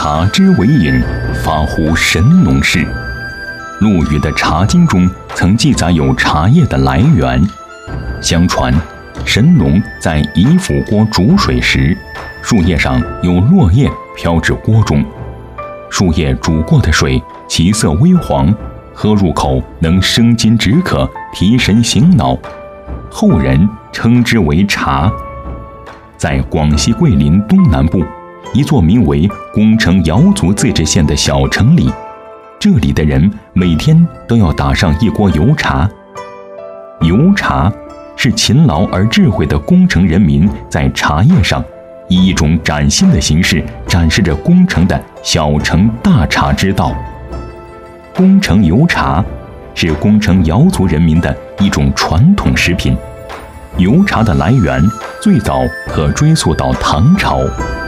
茶之为饮，发乎神农氏。陆羽的《茶经》中曾记载有茶叶的来源。相传，神农在夷府锅煮水时，树叶上有落叶飘至锅中，树叶煮过的水其色微黄，喝入口能生津止渴、提神醒脑，后人称之为茶。在广西桂林东南部一座名为恭城瑶族自治县的小城里，这里的人每天都要打上一锅油茶。油茶是勤劳而智慧的恭城人民在茶叶上以一种崭新的形式展示着恭城的小城大茶之道。恭城油茶是恭城瑶族人民的一种传统食品。油茶的来源最早可追溯到唐朝。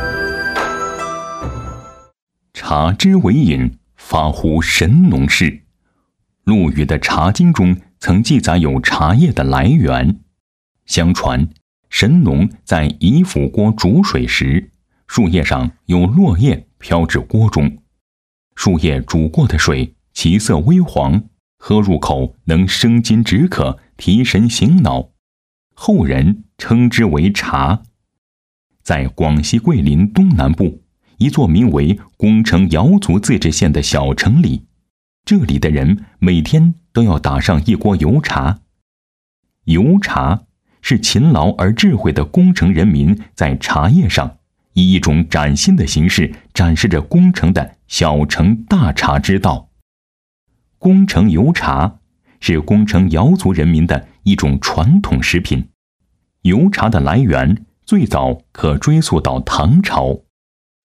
茶之为饮，发乎神农氏。陆羽的《茶经》中曾记载有茶叶的来源。相传，神农在夷府锅煮水时，树叶上有落叶飘至锅中，树叶煮过的水其色微黄，喝入口能生津止渴、提神醒脑，后人称之为茶。在广西桂林东南部一座名为恭城瑶族自治县的小城里，这里的人每天都要打上一锅油茶。油茶是勤劳而智慧的恭城人民在茶叶上以一种崭新的形式展示着恭城的小城大茶之道。恭城油茶是恭城瑶族人民的一种传统食品。油茶的来源最早可追溯到唐朝。